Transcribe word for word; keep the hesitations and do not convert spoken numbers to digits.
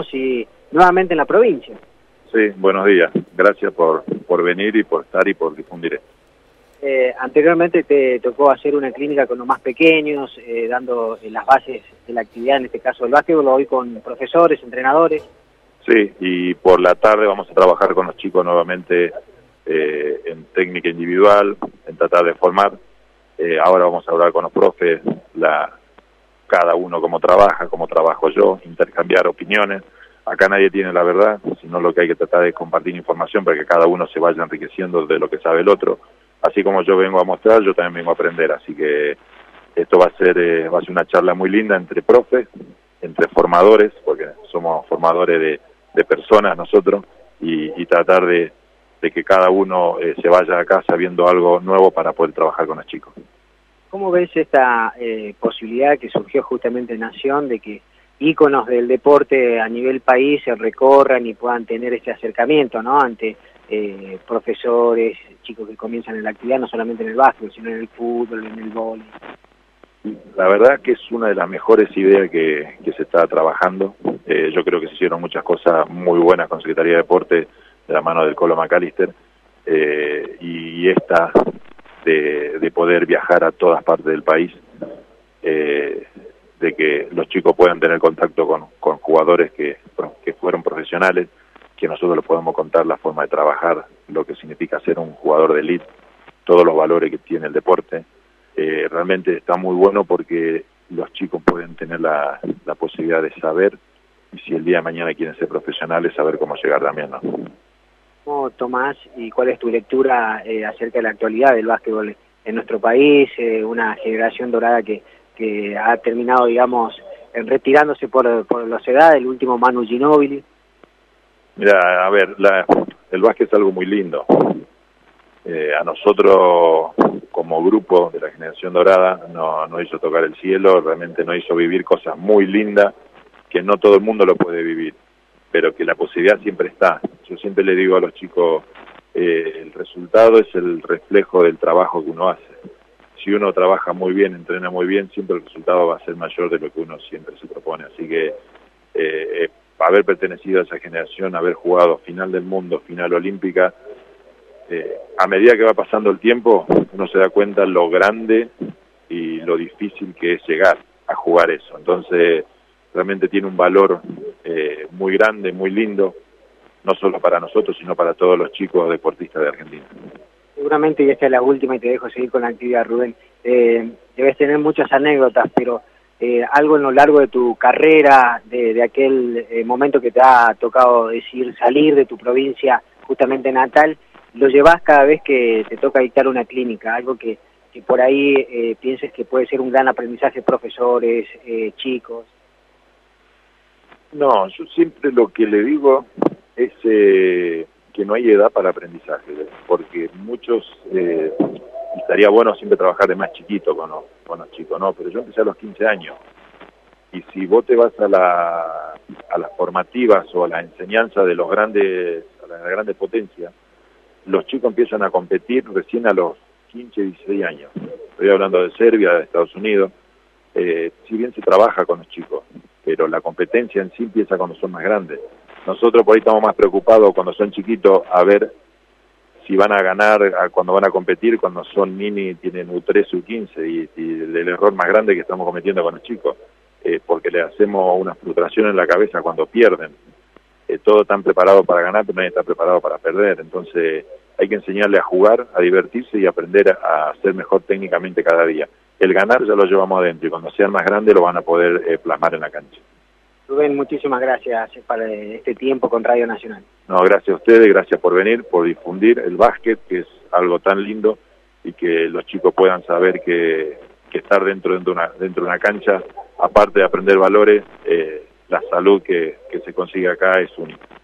estamos y nuevamente en la provincia. Sí, buenos días. Gracias por, por venir y por estar y por difundir esto. Eh, anteriormente te tocó hacer una clínica con los más pequeños, eh, dando eh, las bases de la actividad, en este caso el básquetbol, hoy con profesores, entrenadores. Sí, y por la tarde vamos a trabajar con los chicos nuevamente eh, en técnica individual, en tratar de formar. Eh, ahora vamos a hablar con los profes, la, cada uno cómo trabaja, cómo trabajo yo, intercambiar opiniones. Acá nadie tiene la verdad, sino lo que hay que tratar de compartir información para que cada uno se vaya enriqueciendo de lo que sabe el otro. Así como yo vengo a mostrar, yo también vengo a aprender. Así que esto va a ser, eh, va a ser una charla muy linda entre profes, entre formadores, porque somos formadores de, de personas nosotros, y, y tratar de, de que cada uno eh, se vaya acá sabiendo algo nuevo para poder trabajar con los chicos. ¿Cómo ves esta eh, posibilidad que surgió justamente en Nación de que íconos del deporte a nivel país se recorran y puedan tener este acercamiento, ¿no? Ante eh, profesores, chicos que comienzan en la actividad, no solamente en el básquet, sino en el fútbol, en el vóley? La verdad que es una de las mejores ideas que, que se está trabajando. Eh, yo creo que se hicieron muchas cosas muy buenas con Secretaría de Deporte de la mano del Colo McAllister, eh, y esta de, de poder viajar a todas partes del país, eh, de que los chicos puedan tener contacto con, con jugadores que, que fueron profesionales, que nosotros les podemos contar la forma de trabajar, lo que significa ser un jugador de elite, todos los valores que tiene el deporte. Eh, realmente está muy bueno porque los chicos pueden tener la, la posibilidad de saber, y si el día de mañana quieren ser profesionales, saber cómo llegar también, ¿no? ¿Cómo tomás y cuál es tu lectura eh, acerca de la actualidad del básquetbol en nuestro país? Eh, una generación dorada que que ha terminado, digamos, retirándose por, por la edad, el último Manu Ginóbili. Mira, a ver, la, el básquet es algo muy lindo. Eh, a nosotros, como grupo de la generación dorada, no, nos hizo tocar el cielo, realmente nos hizo vivir cosas muy lindas, que no todo el mundo lo puede vivir, pero que la posibilidad siempre está. Yo siempre le digo a los chicos, eh, el resultado es el reflejo del trabajo que uno hace. Si uno trabaja muy bien, entrena muy bien, siempre el resultado va a ser mayor de lo que uno siempre se propone. Así que eh, haber pertenecido a esa generación, haber jugado final del mundo, final olímpica, eh, a medida que va pasando el tiempo, uno se da cuenta lo grande y lo difícil que es llegar a jugar eso. Entonces, realmente tiene un valor eh, muy grande, muy lindo, no solo para nosotros, sino para todos los chicos deportistas de Argentina. Seguramente, y esta es la última y te dejo seguir con la actividad, Rubén, eh, debes tener muchas anécdotas, pero eh, algo en lo largo de tu carrera, de, de aquel eh, momento que te ha tocado decir salir de tu provincia justamente natal, lo llevas cada vez que te toca dictar una clínica, algo que, que por ahí eh, pienses que puede ser un gran aprendizaje, profesores, eh, chicos. No, yo siempre lo que le digo es eh, que no hay edad para aprendizaje, porque muchos, eh, estaría bueno siempre trabajar de más chiquito con los, con los chicos, ¿no? Pero yo empecé a los quince años, y si vos te vas a, la, a las formativas o a la enseñanza de los grandes, a las grandes potencias, los chicos empiezan a competir recién a los quince, dieciséis años. Estoy hablando de Serbia, de Estados Unidos. Eh, si bien se trabaja con los chicos, pero la competencia en sí empieza cuando son más grandes. Nosotros por ahí estamos más preocupados cuando son chiquitos a ver si van a ganar, a cuando van a competir, cuando son mini, tienen U trece, U quince, y, y el, el error más grande que estamos cometiendo con los chicos, eh, porque le hacemos una frustración en la cabeza cuando pierden. Eh, todos están preparados para ganar, pero nadie está preparado para perder. Entonces hay que enseñarle a jugar, a divertirse y aprender a, a ser mejor técnicamente cada día. El ganar ya lo llevamos adentro, y cuando sean más grandes lo van a poder eh, plasmar en la cancha. Rubén, muchísimas gracias para este tiempo con Radio Nacional. No, gracias a ustedes, gracias por venir, por difundir el básquet, que es algo tan lindo, y que los chicos puedan saber que, que estar dentro, dentro, de una, dentro de una cancha, aparte de aprender valores, eh, la salud que, que se consigue acá es única.